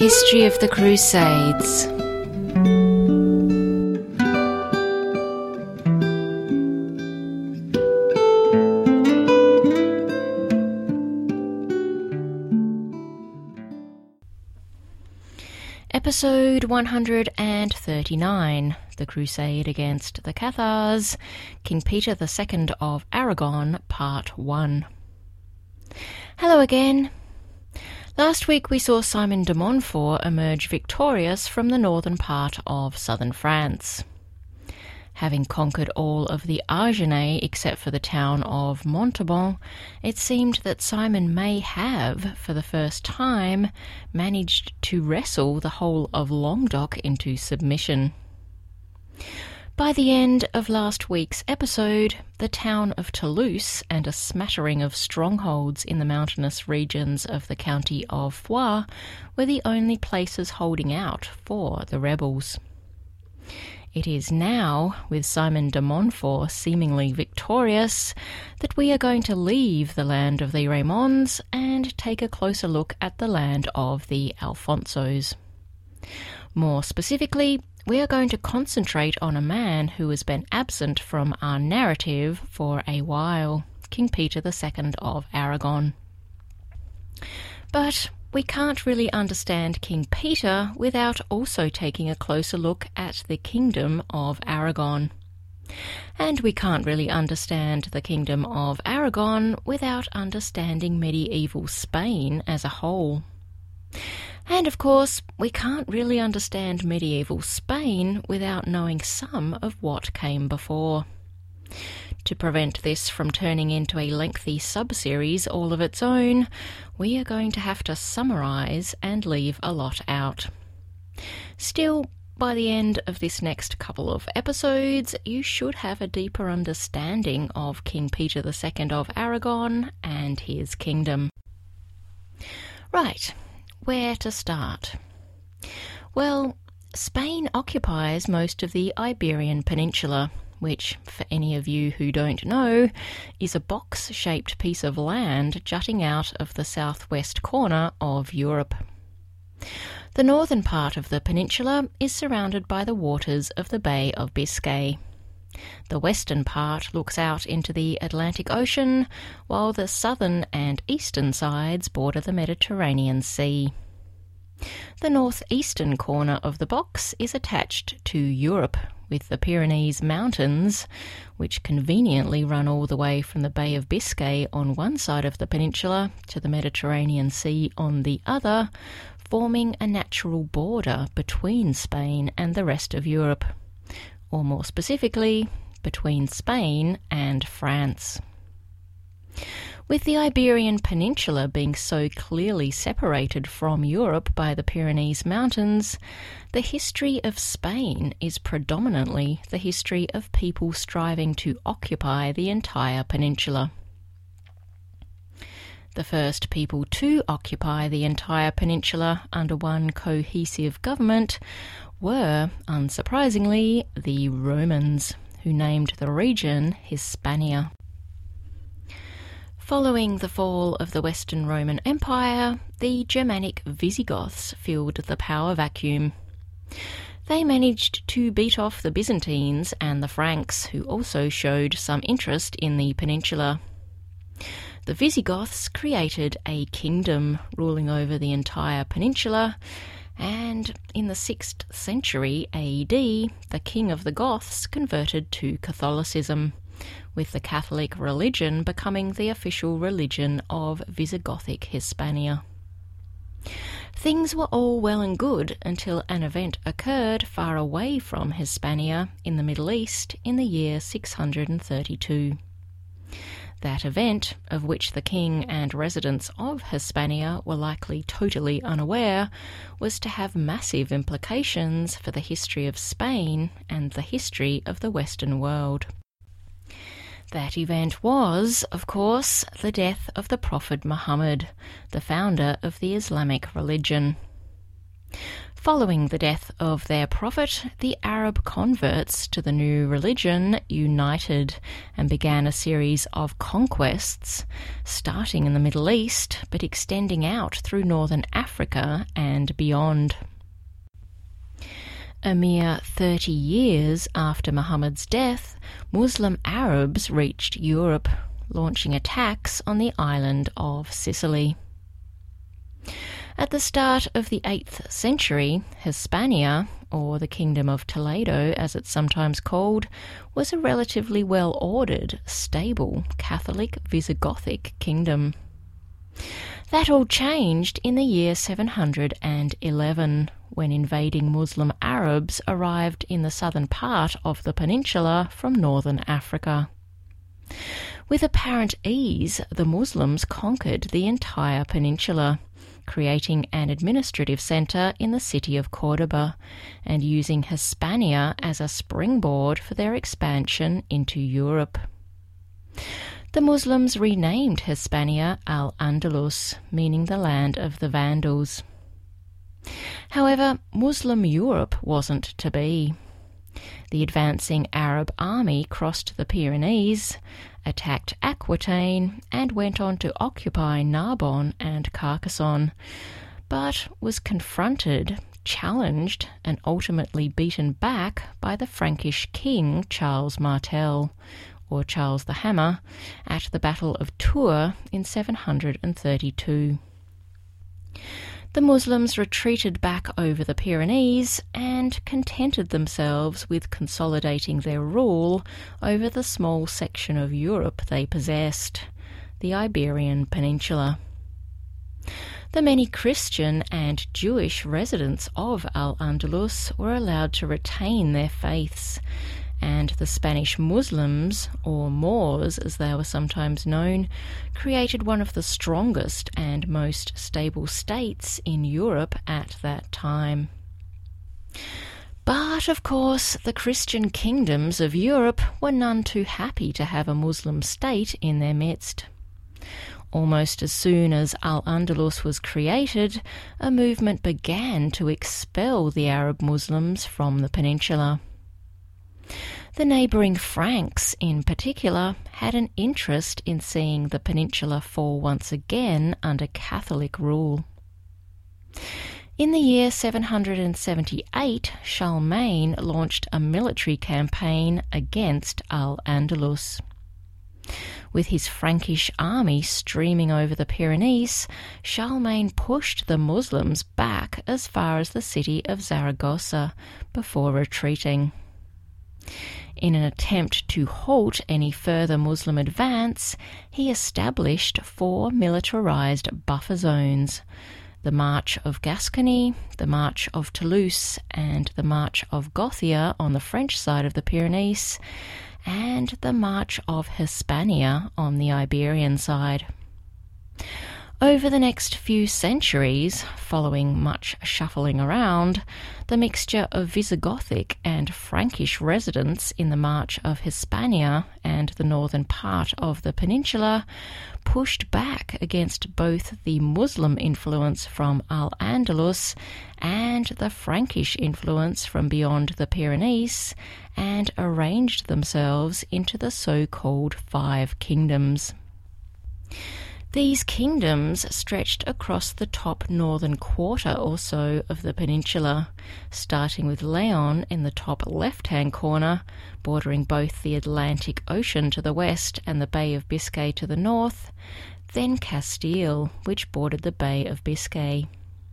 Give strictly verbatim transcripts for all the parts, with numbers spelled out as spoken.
History of the Crusades. Episode one hundred thirty-nine, The Crusade Against the Cathars, King Peter the Second of Aragon, Part one. Hello again. Last week we saw Simon de Montfort emerge victorious from the northern part of southern France. Having conquered all of the Argenais except for the town of Montauban, it seemed that Simon may have, for the first time, managed to wrestle the whole of Languedoc into submission. By the end of last week's episode, the town of Toulouse and a smattering of strongholds in the mountainous regions of the county of Foix were the only places holding out for the rebels. It is now, with Simon de Montfort seemingly victorious, that we are going to leave the land of the Raymonds and take a closer look at the land of the Alfonsos. More specifically, we are going to concentrate on a man who has been absent from our narrative for a while, King Peter the Second of Aragon. But we can't really understand King Peter without also taking a closer look at the Kingdom of Aragon. And we can't really understand the Kingdom of Aragon without understanding medieval Spain as a whole. And of course, we can't really understand medieval Spain without knowing some of what came before. To prevent this from turning into a lengthy sub-series all of its own, we are going to have to summarise and leave a lot out. Still, by the end of this next couple of episodes, you should have a deeper understanding of King Peter the Second of Aragon and his kingdom. Right, where to start? Well, Spain occupies most of the Iberian Peninsula, which, for any of you who don't know, is a box-shaped piece of land jutting out of the southwest corner of Europe. The northern part of the peninsula is surrounded by the waters of the Bay of Biscay. The western part looks out into the Atlantic Ocean, while the southern and eastern sides border the Mediterranean Sea. The northeastern corner of the box is attached to Europe, with the Pyrenees Mountains, which conveniently run all the way from the Bay of Biscay on one side of the peninsula to the Mediterranean Sea on the other, forming a natural border between Spain and the rest of Europe, or more specifically, between Spain and France. With the Iberian Peninsula being so clearly separated from Europe by the Pyrenees Mountains, the history of Spain is predominantly the history of people striving to occupy the entire peninsula. The first people to occupy the entire peninsula under one cohesive government were, unsurprisingly, the Romans, who named the region Hispania. Following the fall of the Western Roman Empire, the Germanic Visigoths filled the power vacuum. They managed to beat off the Byzantines and the Franks, who also showed some interest in the peninsula. The Visigoths created a kingdom ruling over the entire peninsula, and in the sixth century A D, the king of the Goths converted to Catholicism, with the Catholic religion becoming the official religion of Visigothic Hispania. Things were all well and good until an event occurred far away from Hispania in the Middle East in the year six hundred thirty-two. That event, of which the king and residents of Hispania were likely totally unaware, was to have massive implications for the history of Spain and the history of the Western world. That event was, of course, the death of the Prophet Muhammad, the founder of the Islamic religion. Following the death of their prophet, the Arab converts to the new religion united and began a series of conquests, starting in the Middle East but extending out through northern Africa and beyond. A mere thirty years after Muhammad's death, Muslim Arabs reached Europe, launching attacks on the island of Sicily. At the start of the eighth century, Hispania, or the Kingdom of Toledo as it's sometimes called, was a relatively well-ordered, stable, Catholic Visigothic kingdom. That all changed in the year seven hundred eleven, when invading Muslim Arabs arrived in the southern part of the peninsula from northern Africa. With apparent ease, the Muslims conquered the entire peninsula, creating an administrative centre in the city of Cordoba and using Hispania as a springboard for their expansion into Europe. The Muslims renamed Hispania Al-Andalus, meaning the land of the Vandals. However, Muslim Europe wasn't to be. The advancing Arab army crossed the Pyrenees, attacked Aquitaine, and went on to occupy Narbonne and Carcassonne, but was confronted, challenged, and ultimately beaten back by the Frankish king Charles Martel, or Charles the Hammer, at the Battle of Tours in seven hundred thirty-two. The Muslims retreated back over the Pyrenees and contented themselves with consolidating their rule over the small section of Europe they possessed, the Iberian Peninsula. The many Christian and Jewish residents of Al-Andalus were allowed to retain their faiths, and the Spanish Muslims, or Moors as they were sometimes known, created one of the strongest and most stable states in Europe at that time. But, of course, the Christian kingdoms of Europe were none too happy to have a Muslim state in their midst. Almost as soon as Al-Andalus was created, a movement began to expel the Arab Muslims from the peninsula. The neighbouring Franks, in particular, had an interest in seeing the peninsula fall once again under Catholic rule. In the year seven hundred seventy-eight, Charlemagne launched a military campaign against Al-Andalus. With his Frankish army streaming over the Pyrenees, Charlemagne pushed the Muslims back as far as the city of Zaragoza before retreating. In an attempt to halt any further Muslim advance, he established four militarized buffer zones: the March of Gascony, the March of Toulouse, and the March of Gothia on the French side of the Pyrenees, and the March of Hispania on the Iberian side. Over the next few centuries, following much shuffling around, the mixture of Visigothic and Frankish residents in the March of Hispania and the northern part of the peninsula pushed back against both the Muslim influence from Al-Andalus and the Frankish influence from beyond the Pyrenees, and arranged themselves into the so-called Five Kingdoms. These kingdoms stretched across the top northern quarter or so of the peninsula, starting with Leon in the top left-hand corner, bordering both the Atlantic Ocean to the west and the Bay of Biscay to the north, then Castile, which bordered the Bay of Biscay.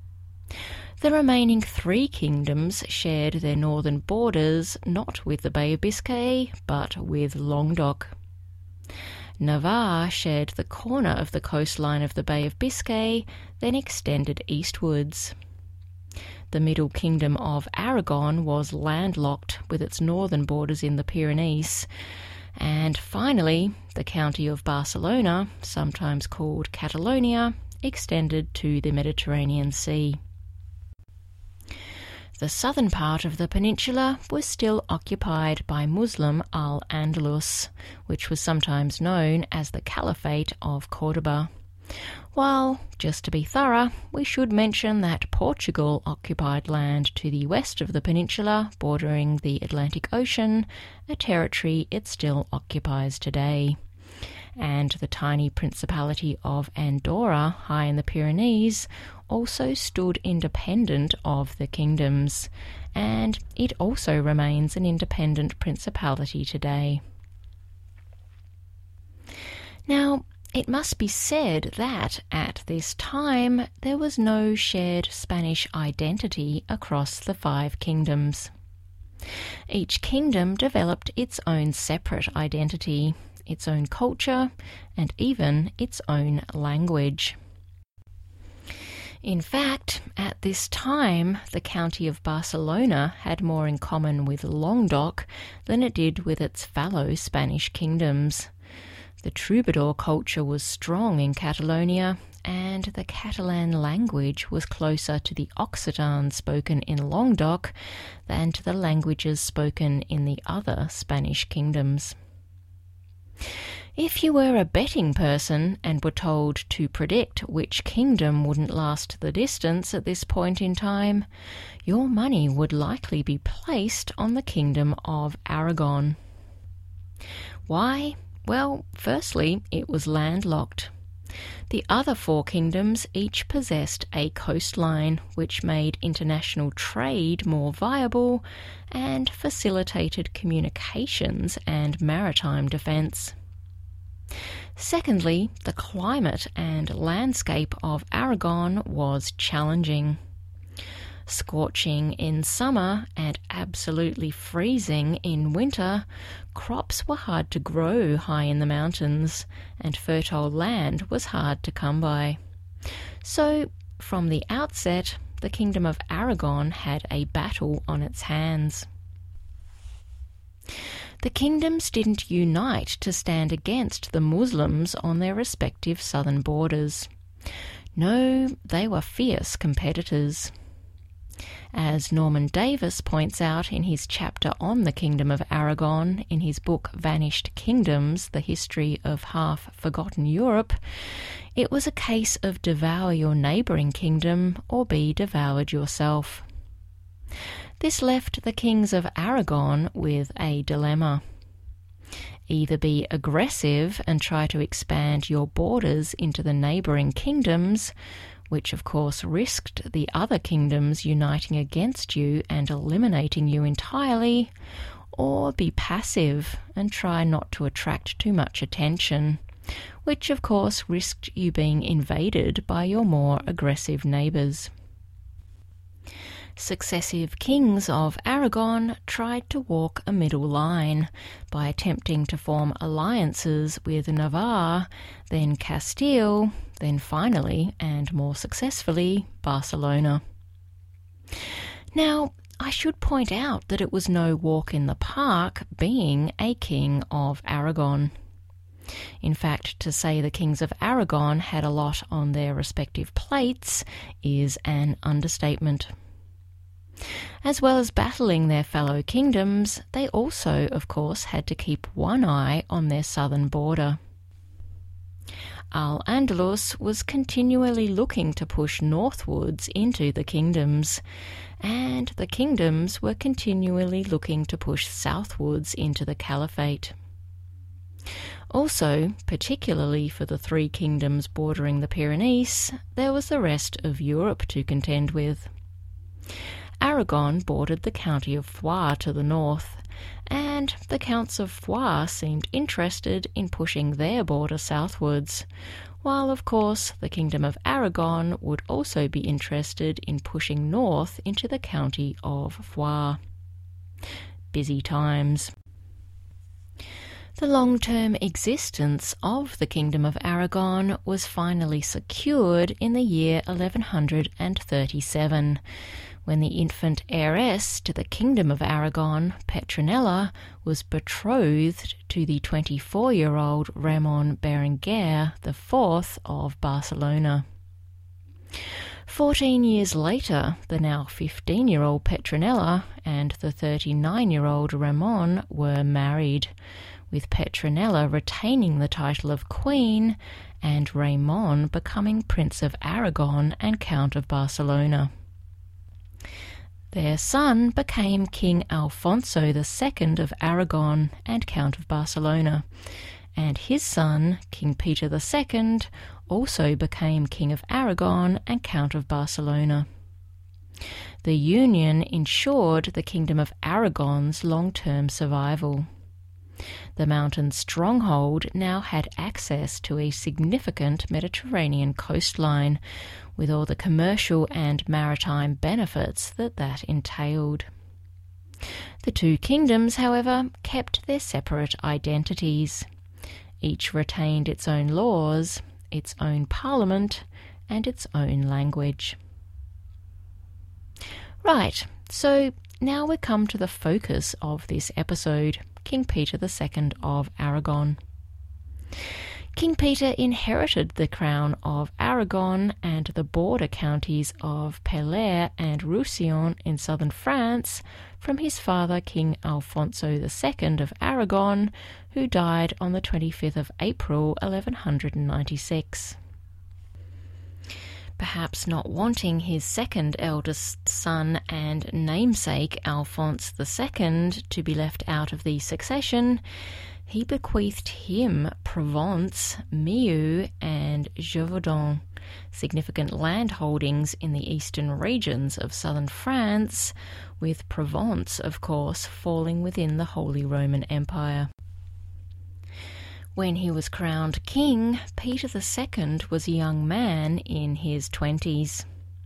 The remaining three kingdoms shared their northern borders not with the Bay of Biscay, but with Languedoc. Navarre shared the corner of the coastline of the Bay of Biscay, then extended eastwards. The Middle Kingdom of Aragon was landlocked with its northern borders in the Pyrenees. And finally, the county of Barcelona, sometimes called Catalonia, extended to the Mediterranean Sea. The southern part of the peninsula was still occupied by Muslim Al-Andalus, which was sometimes known as the Caliphate of Cordoba, While, just to be thorough, we should mention that Portugal occupied land to the west of the peninsula, bordering the Atlantic Ocean, a territory it still occupies today. And the tiny Principality of Andorra, high in the Pyrenees, also stood independent of the kingdoms, and it also remains an independent principality today. Now, it must be said that, at this time, there was no shared Spanish identity across the five kingdoms. Each kingdom developed its own separate identity, its own culture, and even its own language. In fact, at this time, the county of Barcelona had more in common with Languedoc than it did with its fellow Spanish kingdoms. The troubadour culture was strong in Catalonia, and the Catalan language was closer to the Occitan spoken in Languedoc than to the languages spoken in the other Spanish kingdoms. If you were a betting person and were told to predict which kingdom wouldn't last the distance at this point in time, your money would likely be placed on the Kingdom of Aragon. Why? Well, firstly, it was landlocked. The other four kingdoms each possessed a coastline, which made international trade more viable and facilitated communications and maritime defence. Secondly, the climate and landscape of Aragon was challenging. Scorching in summer and absolutely freezing in winter, crops were hard to grow high in the mountains, and fertile land was hard to come by. So, from the outset, the Kingdom of Aragon had a battle on its hands. The kingdoms didn't unite to stand against the Muslims on their respective southern borders. No, they were fierce competitors. As Norman Davis points out in his chapter on the Kingdom of Aragon in his book Vanished Kingdoms, The History of Half-Forgotten Europe, it was a case of devour your neighbouring kingdom or be devoured yourself. This left the kings of Aragon with a dilemma. Either be aggressive and try to expand your borders into the neighbouring kingdoms, which of course risked the other kingdoms uniting against you and eliminating you entirely, or be passive and try not to attract too much attention, which of course risked you being invaded by your more aggressive neighbours. Successive kings of Aragon tried to walk a middle line by attempting to form alliances with Navarre, then Castile, then finally, and more successfully, Barcelona. Now, I should point out that it was no walk in the park being a king of Aragon. In fact, to say the kings of Aragon had a lot on their respective plates is an understatement. As well as battling their fellow kingdoms, they also, of course, had to keep one eye on their southern border. Al-Andalus was continually looking to push northwards into the kingdoms, and the kingdoms were continually looking to push southwards into the caliphate. Also, particularly for the three kingdoms bordering the Pyrenees, there was the rest of Europe to contend with. Aragon bordered the county of Foix to the north, and the counts of Foix seemed interested in pushing their border southwards, while of course the Kingdom of Aragon would also be interested in pushing north into the county of Foix. Busy times. The long-term existence of the Kingdom of Aragon was finally secured in the year eleven thirty-seven, when the infant heiress to the Kingdom of Aragon, Petronella, was betrothed to the twenty-four-year-old Ramon Berenguer the Fourth of Barcelona. Fourteen years later, the now fifteen-year-old Petronella and the thirty-nine-year-old Ramon were married, with Petronella retaining the title of Queen and Raymond becoming Prince of Aragon and Count of Barcelona. Their son became King Alfonso the Second of Aragon and Count of Barcelona, and his son, King Peter the Second, also became King of Aragon and Count of Barcelona. The union ensured the Kingdom of Aragon's long-term survival. The mountain stronghold now had access to a significant Mediterranean coastline, with all the commercial and maritime benefits that that entailed. The two kingdoms, however, kept their separate identities. Each retained its own laws, its own parliament, and its own language. Right, so now we come to the focus of this episode, King Peter the Second of Aragon. King Peter inherited the crown of Aragon and the border counties of Pelaire and Roussillon in southern France from his father, King Alfonso the Second of Aragon, who died on the twenty-fifth of April, eleven ninety-six. Perhaps not wanting his second eldest son and namesake, Alphonse the Second, to be left out of the succession, he bequeathed him Provence, Meaux, and Gévaudan, significant land holdings in the eastern regions of southern France, with Provence, of course, falling within the Holy Roman Empire. When he was crowned king, Peter the Second was a young man in his twenties.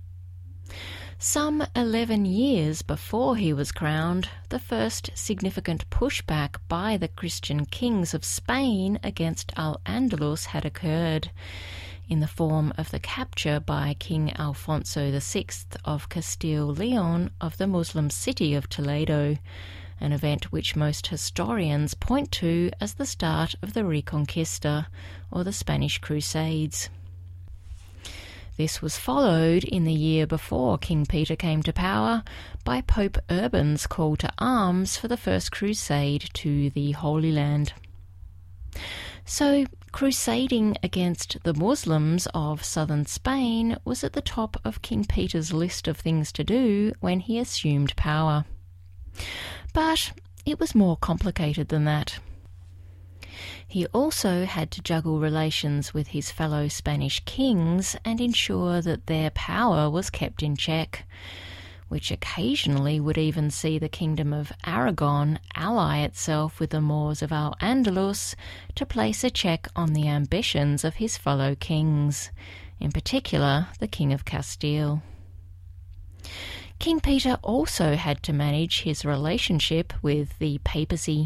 Some eleven years before he was crowned, the first significant pushback by the Christian kings of Spain against Al-Andalus had occurred, in the form of the capture by King Alfonso the Sixth of Castile-Leon of the Muslim city of Toledo, an event which most historians point to as the start of the Reconquista, or the Spanish Crusades. This was followed in the year before King Peter came to power by Pope Urban's call to arms for the First Crusade to the Holy Land. So, crusading against the Muslims of southern Spain was at the top of King Peter's list of things to do when he assumed power. But it was more complicated than that. He also had to juggle relations with his fellow Spanish kings and ensure that their power was kept in check, which occasionally would even see the Kingdom of Aragon ally itself with the Moors of Al-Andalus to place a check on the ambitions of his fellow kings, in particular the King of Castile. King Peter also had to manage his relationship with the papacy.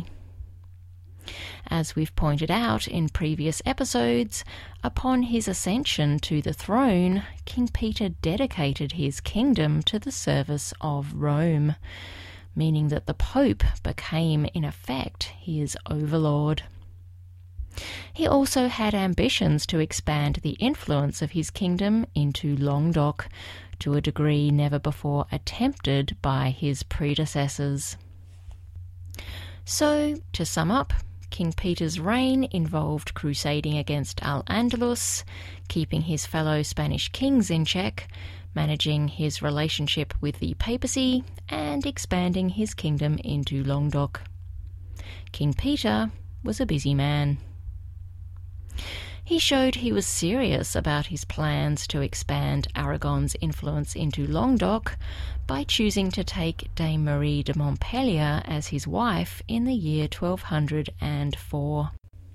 As we've pointed out in previous episodes, upon his ascension to the throne, King Peter dedicated his kingdom to the service of Rome, meaning that the Pope became, in effect, his overlord. He also had ambitions to expand the influence of his kingdom into Languedoc, to a degree never before attempted by his predecessors. So, to sum up, King Peter's reign involved crusading against Al-Andalus, keeping his fellow Spanish kings in check, managing his relationship with the papacy, and expanding his kingdom into Languedoc. King Peter was a busy man. He showed he was serious about his plans to expand Aragon's influence into Languedoc by choosing to take Dame Marie de Montpellier as his wife in the year twelve hundred four.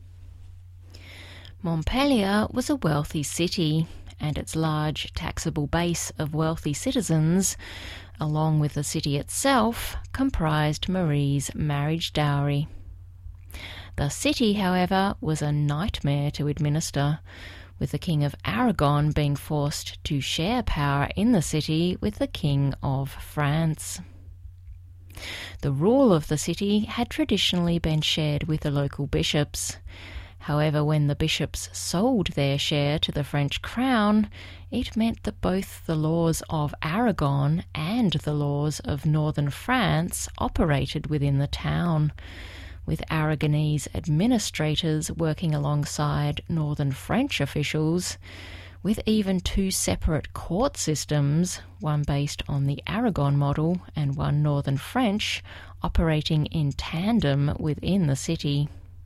Montpellier was a wealthy city, and its large taxable base of wealthy citizens, along with the city itself, comprised Marie's marriage dowry. The city, however, was a nightmare to administer, with the King of Aragon being forced to share power in the city with the King of France. The rule of the city had traditionally been shared with the local bishops. However, when the bishops sold their share to the French crown, it meant that both the laws of Aragon and the laws of northern France operated within the town, with Aragonese administrators working alongside northern French officials, with even two separate court systems, one based on the Aragon model and one northern French, operating in tandem within the city.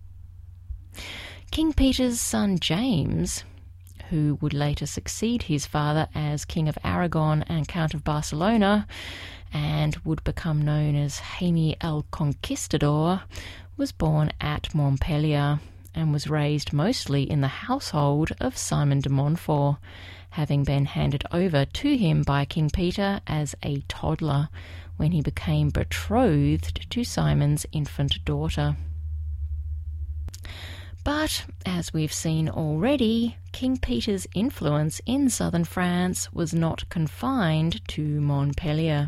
King Peter's son James, who would later succeed his father as King of Aragon and Count of Barcelona, and would become known as Jaime el Conquistador, was born at Montpellier and was raised mostly in the household of Simon de Montfort, having been handed over to him by King Peter as a toddler when he became betrothed to Simon's infant daughter. But, as we've seen already, King Peter's influence in southern France was not confined to Montpellier.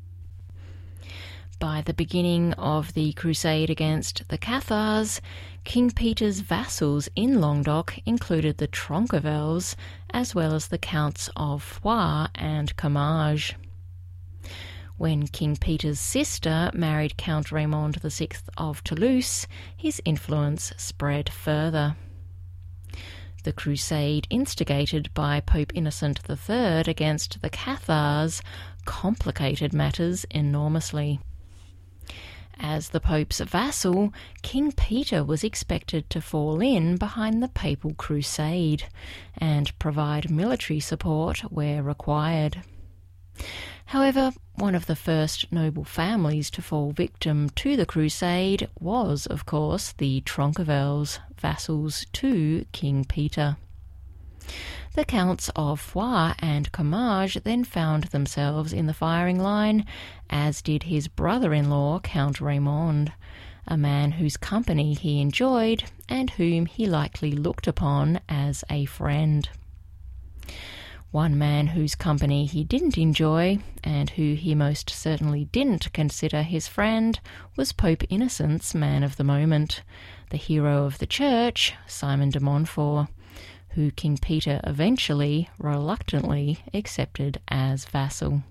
By the beginning of the crusade against the Cathars, King Peter's vassals in Languedoc included the Troncovels, as well as the Counts of Foix and Comminges. When King Peter's sister married Count Raymond the Sixth of Toulouse, his influence spread further. The crusade instigated by Pope Innocent the Third against the Cathars complicated matters enormously. As the Pope's vassal, King Peter was expected to fall in behind the papal crusade and provide military support where required. However, one of the first noble families to fall victim to the crusade was, of course, the Troncovels, vassals to King Peter. The Counts of Foix and Comminges then found themselves in the firing line, as did his brother-in-law, Count Raymond, a man whose company he enjoyed and whom he likely looked upon as a friend. One man whose company he didn't enjoy, and who he most certainly didn't consider his friend, was Pope Innocent's man of the moment, the hero of the church, Simon de Montfort, who King Peter eventually, reluctantly, accepted as vassal.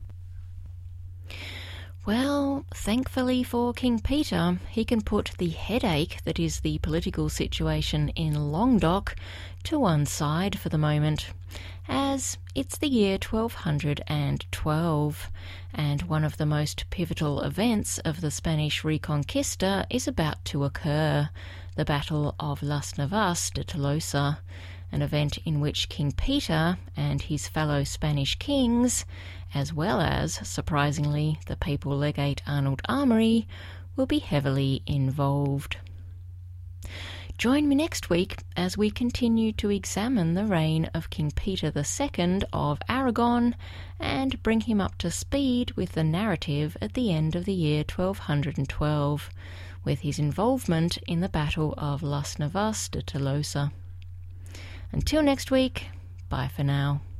Well, thankfully for King Peter, he can put the headache that is the political situation in Languedoc to one side for the moment, as it's the year twelve twelve, and one of the most pivotal events of the Spanish Reconquista is about to occur, the Battle of Las Navas de Tolosa, an event in which King Peter and his fellow Spanish kings, as well as, surprisingly, the papal legate Arnold Armoury, will be heavily involved. Join me next week as we continue to examine the reign of King Peter the Second of Aragon and bring him up to speed with the narrative at the end of the year twelve twelve, with his involvement in the Battle of Las Navas de Tolosa. Until next week, bye for now.